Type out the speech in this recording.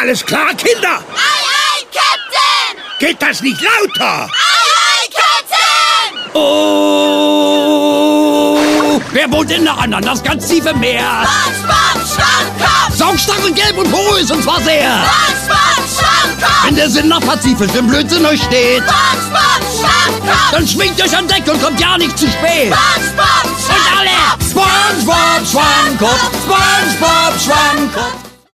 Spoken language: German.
Alles klar, Kinder? Aye, aye, Captain! Geht das nicht lauter? Aye, aye, Captain! Oh! Wer wohnt denn da an das ganz tiefe Meer? SpongeBob Schwammkopf! Saugstachel, gelb und porös und zwar sehr. SpongeBob Schwammkopf! Wenn der Sinn nach Pazifisch im Blödsinn euch steht, SpongeBob Schwammkopf! dann schwingt euch an Deck und kommt ja nicht zu spät. SpongeBob Und alle! Schwammkopf! SpongeBob Schwammkopf! SpongeBob Schwammkopf!